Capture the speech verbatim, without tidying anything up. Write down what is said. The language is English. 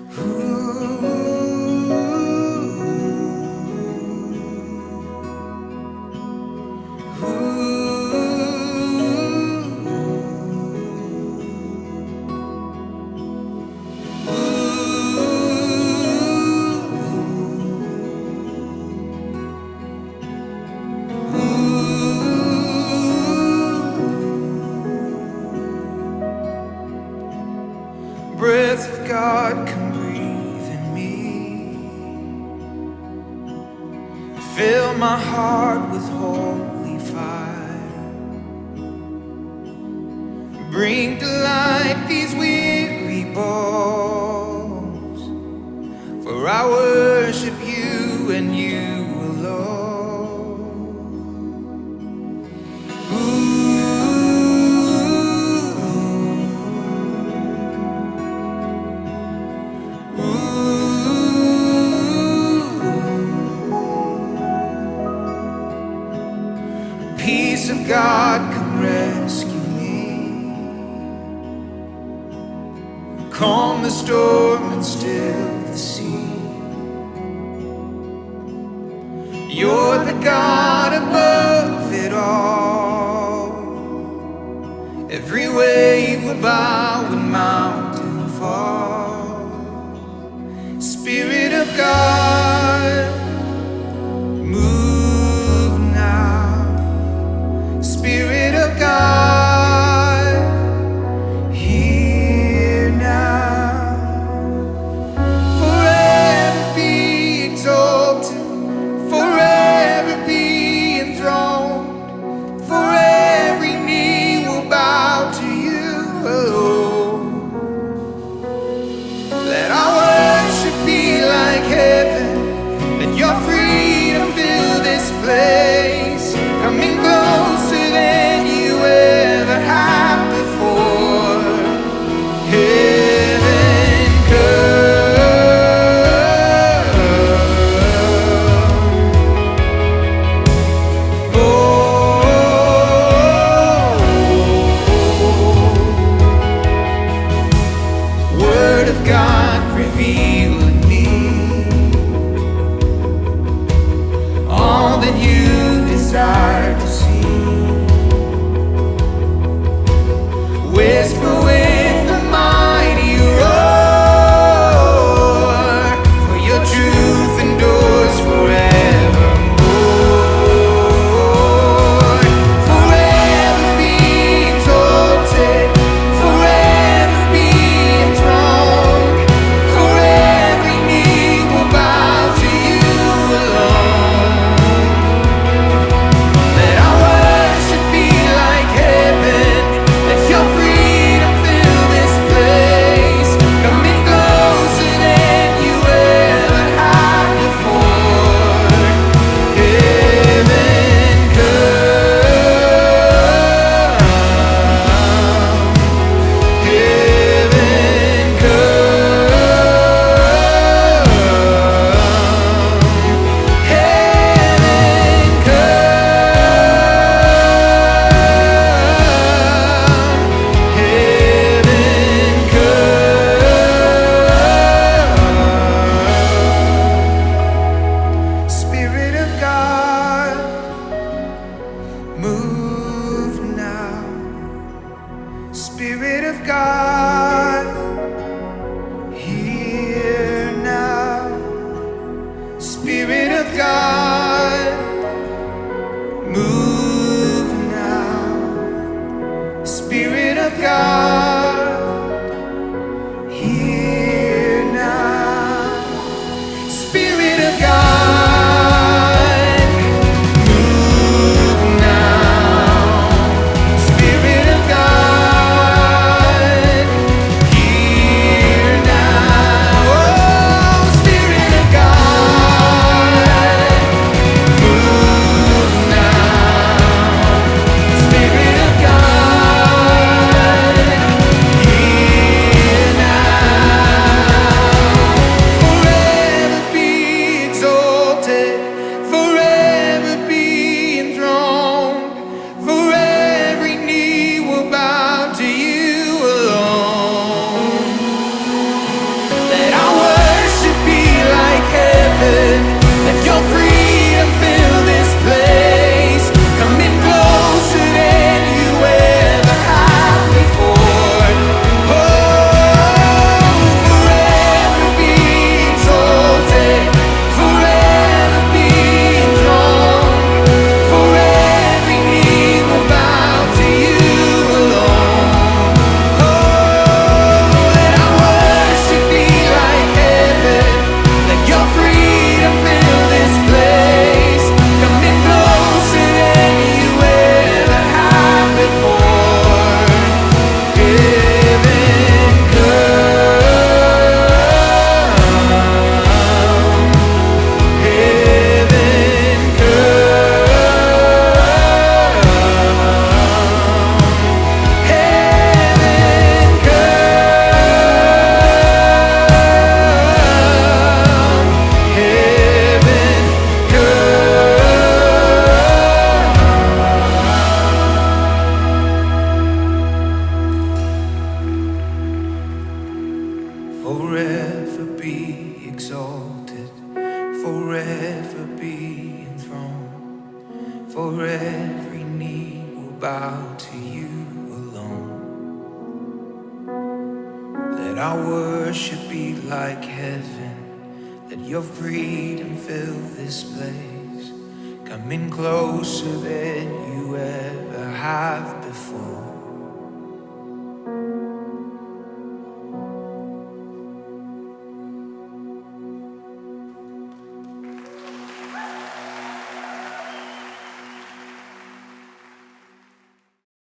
Breath of God, come breathe in me. Fill my heart with holy fire. Bring to life these weary bones, for I worship you and you alone. Ooh. Peace of God, come rescue me. Calm the storm and still the sea. You're the God above it all. Every wave will bow and mountain fall. Spirit of God, move now. Spirit of God, here now. Forever be exalted, forever be enthroned, for every knee will bow to you alone. Let our worship be like heaven, let your freedom fill this place, coming closer than you ever have before. Heaven come. Oh, Word of God, reveal in me all that you desire to see. Whisper with the mighty roar, for your truth endures forevermore. Forever be exalted, forever be enthroned, for every knee will bow to you alone. Let our worship be like heaven, let your freedom fill this place, coming closer than you ever had before. Heaven come, heaven come, heaven come. Spirit of God, move now. Spirit of God, here now. Spirit of God, move now. Spirit of God, here now. Spirit of God, move now. Spirit of God, here now. Oh, Spirit of God, move now. Spirit of God, our worship be like heaven. Let your freedom fill this place. Coming closer than you ever have before.